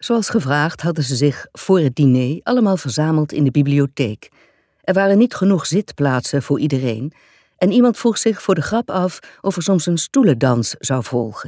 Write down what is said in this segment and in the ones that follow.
Zoals gevraagd hadden ze zich voor het diner allemaal verzameld in de bibliotheek. Er waren niet genoeg zitplaatsen voor iedereen en iemand vroeg zich voor de grap af of er soms een stoelendans zou volgen.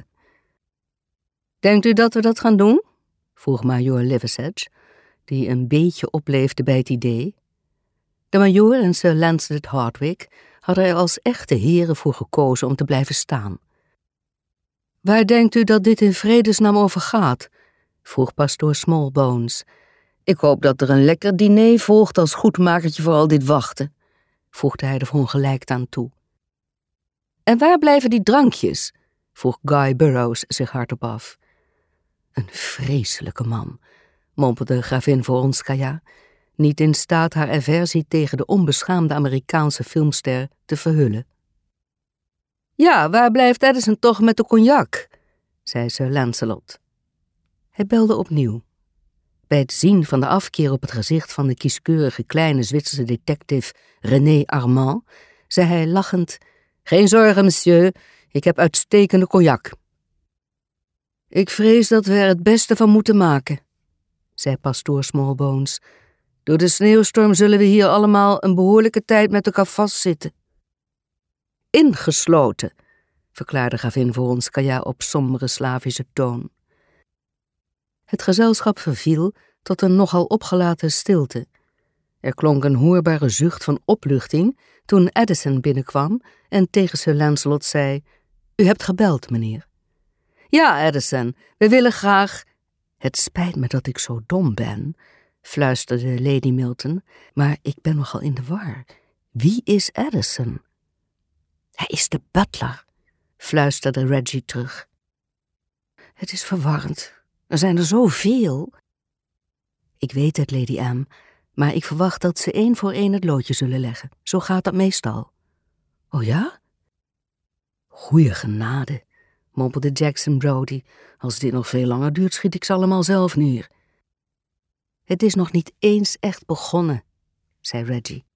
"Denkt u dat we dat gaan doen?" vroeg majoor Liversedge, die een beetje opleefde bij het idee. De majoor en Sir Lancelot Hardwicke hadden er als echte heren voor gekozen om te blijven staan. "Waar denkt u dat dit in vredesnaam over gaat?" vroeg pastoor Smallbones. "Ik hoop dat er een lekker diner volgt als goedmakertje voor al dit wachten," voegde hij er verongelijkt aan toe. "En waar blijven die drankjes?" vroeg Guy Burroughs zich hardop af. "Een vreselijke man," mompelde gravin Voronskaya, niet in staat haar aversie tegen de onbeschaamde Amerikaanse filmster te verhullen. "Ja, waar blijft Addison toch met de cognac?" zei Sir Lancelot. Hij belde opnieuw. Bij het zien van de afkeer op het gezicht van de kieskeurige kleine Zwitserse detective René Armand, zei hij lachend: "Geen zorgen, monsieur, ik heb uitstekende cognac." "Ik vrees dat we er het beste van moeten maken," zei pastoor Smallbones. "Door de sneeuwstorm zullen we hier allemaal een behoorlijke tijd met elkaar vastzitten." "Ingesloten," verklaarde gravin Voronskaya op sombere Slavische toon. Het gezelschap verviel tot een nogal opgelaten stilte. Er klonk een hoorbare zucht van opluchting toen Addison binnenkwam en tegen Sir Lancelot zei: "U hebt gebeld, meneer." "Ja, Addison, we willen graag—" "Het spijt me dat ik zo dom ben," fluisterde Lady Milton, "maar ik ben nogal in de war. Wie is Addison?" "Hij is de butler," fluisterde Reggie terug. "Het is verwarrend. Er zijn er zoveel." "Ik weet het, Lady Anne, maar ik verwacht dat ze één voor één het loodje zullen leggen. Zo gaat dat meestal." "Oh ja?" "Goeie genade," mompelde Jackson Brodie. "Als dit nog veel langer duurt, schiet ik ze allemaal zelf neer." "Het is nog niet eens echt begonnen," zei Reggie.